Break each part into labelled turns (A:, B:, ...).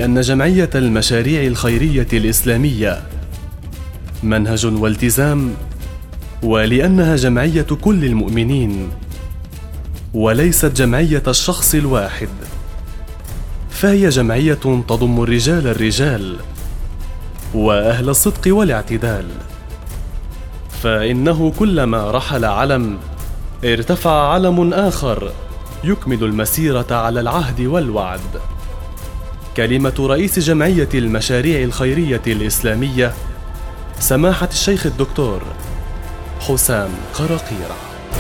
A: لأن جمعية المشاريع الخيرية الإسلامية منهج والتزام، ولأنها جمعية كل المؤمنين وليست جمعية الشخص الواحد، فهي جمعية تضم الرجال وأهل الصدق والاعتدال. فإنه كلما رحل علم ارتفع علم آخر يكمل المسيرة على العهد والوعد. كلمة رئيس جمعية المشاريع الخيرية الإسلامية سماحة الشيخ الدكتور حسام قراقيرة.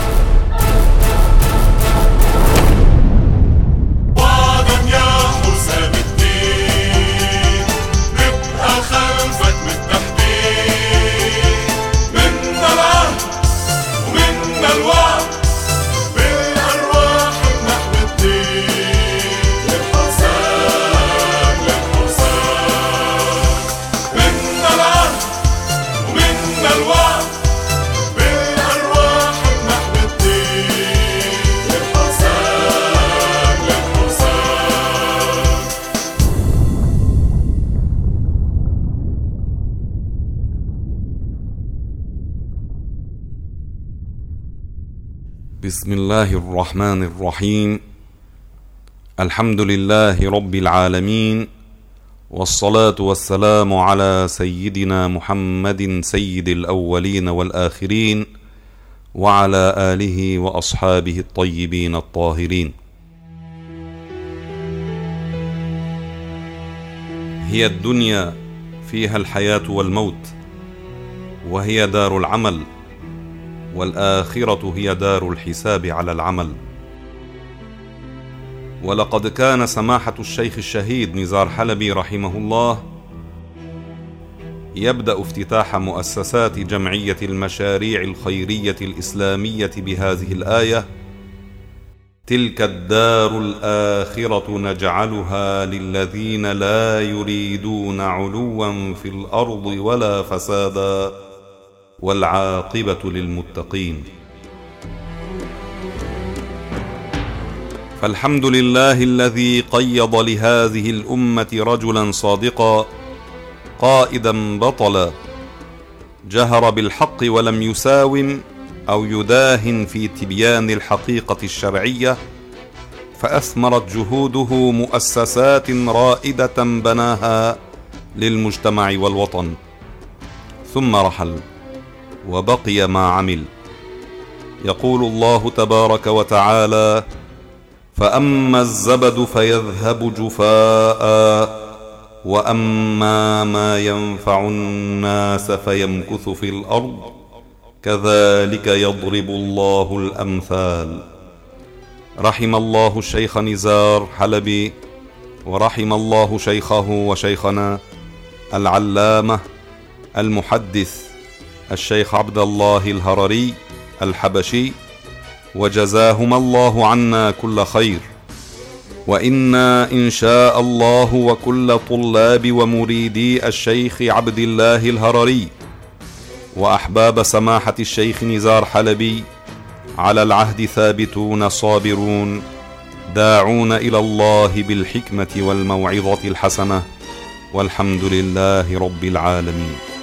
B: بسم الله الرحمن الرحيم. الحمد لله رب العالمين، والصلاة والسلام على سيدنا محمد سيد الأولين والآخرين، وعلى آله وأصحابه الطيبين الطاهرين. هي الدنيا فيها الحياة والموت، وهي دار العمل، والآخرة هي دار الحساب على العمل. ولقد كان سماحة الشيخ الشهيد نزار حلبي رحمه الله يبدأ افتتاح مؤسسات جمعية المشاريع الخيرية الإسلامية بهذه الآية: تلك الدار الآخرة نجعلها للذين لا يريدون علوا في الأرض ولا فسادا والعاقبة للمتقين. فالحمد لله الذي قيض لهذه الأمة رجلا صادقا قائدا بطلا جهر بالحق ولم يساوم أو يداهن في تبيان الحقيقة الشرعية، فأثمرت جهوده مؤسسات رائدة بناها للمجتمع والوطن، ثم رحل وبقي ما عمل. يقول الله تبارك وتعالى: فأما الزبد فيذهب جفاء وأما ما ينفع الناس فيمكث في الأرض كذلك يضرب الله الأمثال. رحم الله الشيخ نزار حلبي، ورحم الله شيخه وشيخنا العلامة المحدث الشيخ عبد الله الهرري الحبشي، وجزاهما الله عنا كل خير. وإنا إن شاء الله وكل طلاب ومريدي الشيخ عبد الله الهرري وأحباب سماحة الشيخ نزار حلبي على العهد ثابتون صابرون، داعون إلى الله بالحكمة والموعظة الحسنة، والحمد لله رب العالمين.